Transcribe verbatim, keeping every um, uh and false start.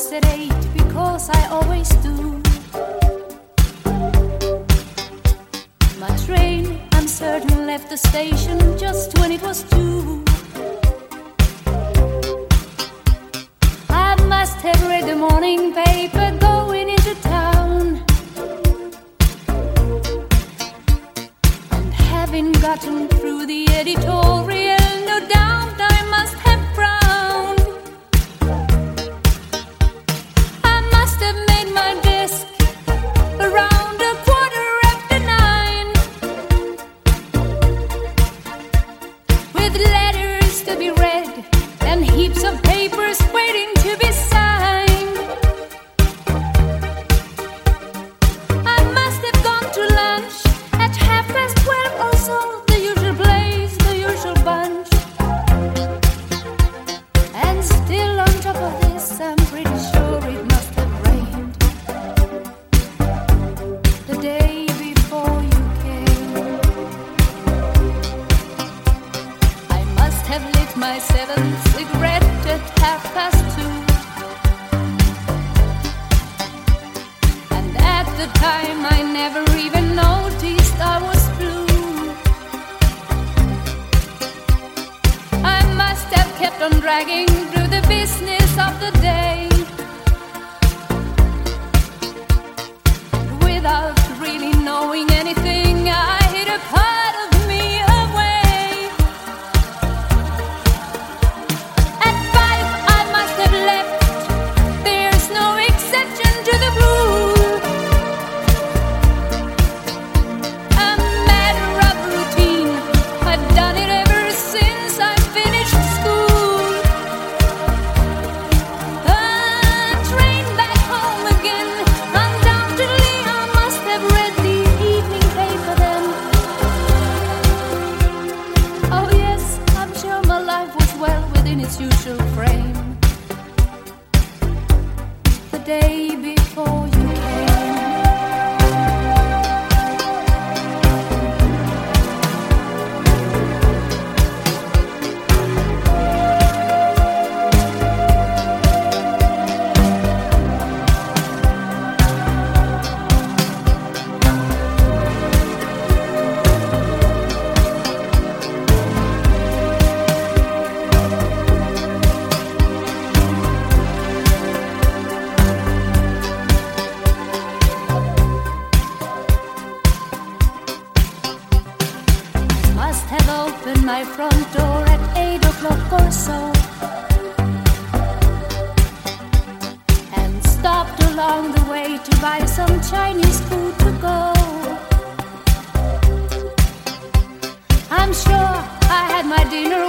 breakfast at eight because I always do. My train, I'm certain, left the station just when it was two. I must have read the morning paper going into town, and having gotten through the editorial, no doubt I must have frowned. I must have made my desk around a quarter after nine, with letters to be read and heaps of papers waiting to be signed. I must have gone to lunch at half past twelve or so, the usual place, the usual bunch. And still on top of this, I'm pretty sure it must have rained the day before you came. I must have lit my seventh cigarette at half past two, and at the time I never even noticed I was blue. I must have kept on dragging through the business of the day without really knowing anything. I hid a part of me away. At five I must have left, there's no exception to the rule. A matter of routine, I've done it ever since I finished school. A train back home again, undoubtedly I must have read the evening paper then. Oh yes, I'm sure my life was well within its usual frame the day before you came. Must have opened my front door at eight o'clock or so, and stopped along the way to buy some Chinese food to go. I'm sure I had my dinner